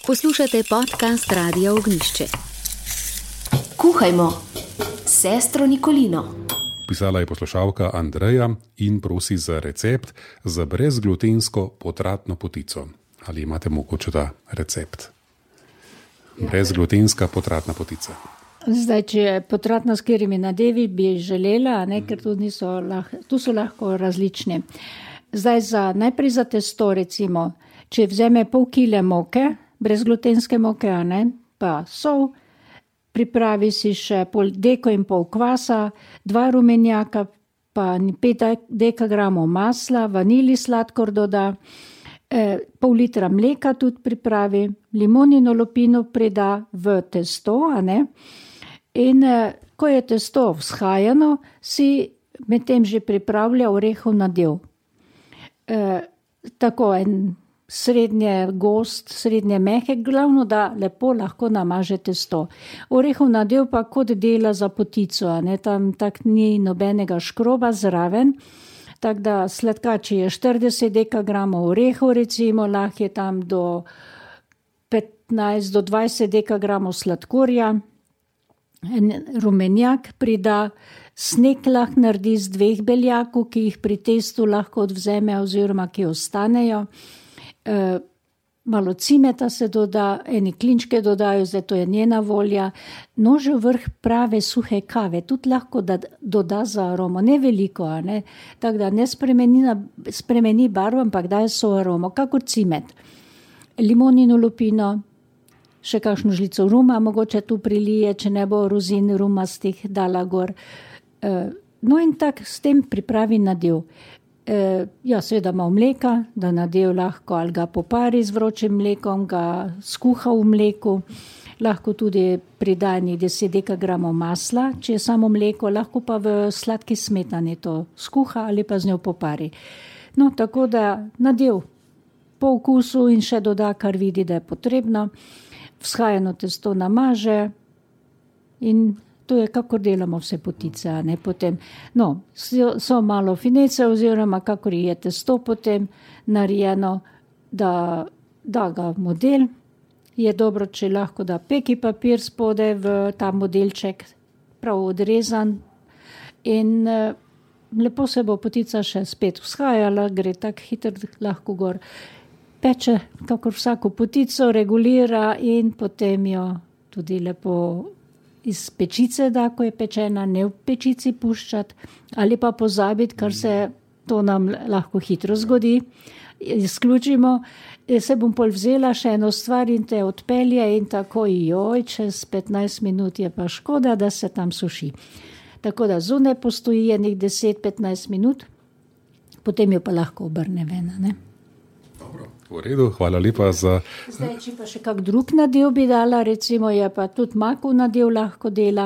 Poslušate podcast Radia Ognjišče. Kuhajmo s sestro Nikolino. Pisala je poslušalka Andreja in prosi za recept za brezglutensko potratno potico. Ali imate mogoče ta recept? Brezglutenska potratna potica. Zdaj, če je potratna s katerimi nadevi, bi želela, ker tu so lahko različni. Zdaj, najprej za testo, recimo, če vzeme pol kile moke, brezglutenske moke, pa sol, pripravi si še deko in pol kvasa, 2 rumenjaka, pa 5 dekagramov masla, vanilji sladkor doda, pol litra mleka tudi pripravi, limonino lupino prida v testo, in ko je testo vzhajano, si medtem že pripravlja orehov nadev. Tako en srednje gost, srednje mehek, glavno, da lepo lahko namaže testo. Orehov nadev pa kot dela za potico, tam tak ni nobenega škroba zraven, tako da sladkači je 40 dekagramov orehov, recimo, lahko je tam do 15 do 20 dekagramov sladkorja, en rumenjak prida, sneg lahko naredi z 2 beljakov, ki jih pri testu lahko odvzeme oziroma ki ostanejo. Malo cimeta se doda, eni klinčke dodajo, zdaj to je njena volja. Nožev vrh prave suhe kave, tudi lahko doda za aromo, ne veliko, tako da ne spremeni barvo, ampak daje so aromo, kakor cimet. Limonino lupino, še kakšno žlico ruma, mogoče tu prilije, če ne bo rozin rumastih dala gor. No in tak s tem pripravi nadev. Seveda malo mleka, da nadev lahko ali ga popari z vročim mlekom, ga skuha v mleku, lahko tudi pridani 10 dekagramov masla, če je samo mleko, lahko pa v sladki smetani to skuha ali pa z njo popari. No, tako da nadev po okusu in še doda, kar vidi, da je potrebno, vzhajano testo namaže in to je, kakor delamo vse potice, potem, so malo finece oziroma kakor je testo potem narejeno, da ga model, je dobro, če lahko da peki papir spode v ta modelček, prav odrezan in lepo se bo potica še spet vzhajala, gre tak hitro lahko gor, peče, kakor vsako potico, regulira in potem jo tudi lepo iz pečice da, ko je pečena, ne v pečici puščati, ali pa pozabiti, kar se to nam lahko hitro zgodi. Izključimo, se bom pol vzela še eno stvar in te odpelje in tako, čez 15 minut je pa škoda, da se tam suši. Tako da zunaj postoji enih 10-15 minut, potem jo pa lahko obrne ven, V redu, hvala lepa za... Zdaj, če pa še kak drug nadev bi dala, recimo je pa tudi makov nadev lahko dela.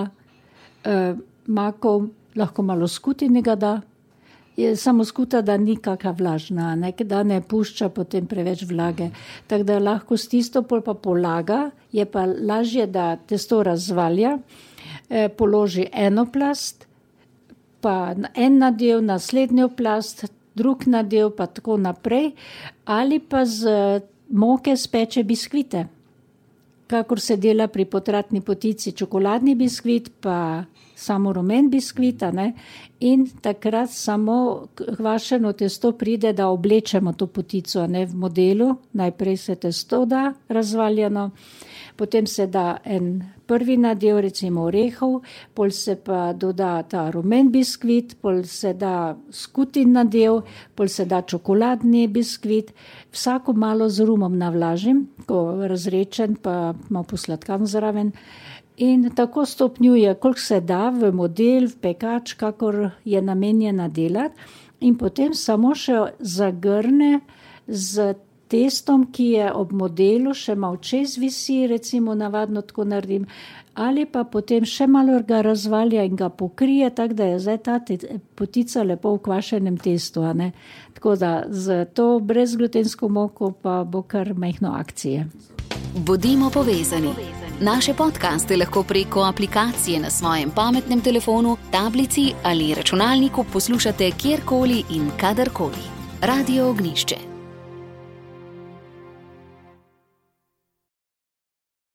Makov lahko malo skutinega da. Je samo skuta, da ni kakva vlažna, da ne pušča potem preveč vlage. Tako da lahko s tisto pol pa polaga, je pa lažje, da testo razvalja, položi eno plast, pa en nadev, naslednjo plast, drug nadev pa tako naprej, ali pa z moke speče biskvite. Kakor se dela pri potratni potici, čokoladni biskvit, pa samo rumen biskvit, in takrat samo kvašeno testo pride, da oblečemo to potico, v modelu. Najprej se testo da razvaljeno, potem se da en prvi nadev, recimo orehov, pol se pa doda ta rumen biskvit, pol se da skutin nadev, pol se da čokoladni biskvit, vsako malo z rumom navlažim, ko razrečen, pa malo posladkam zraven. In tako stopnjuje, koliko se da v model, v pekač, kakor je namenjena delati, in potem samo še zagrne z testom, ki je ob modelu, še malo čez visi, recimo navadno tako naredim, ali pa potem še malo ga razvalja in ga pokrije, tako da je zdaj ta potica lepo v kvašenem testu. Tako da z to brezglutensko moko pa bo kar majhno akcije. Bodimo povezani. Naše podcaste lahko preko aplikacije na svojem pametnem telefonu, tablici ali računalniku poslušate kjerkoli in kadarkoli. Radio Ognjišče.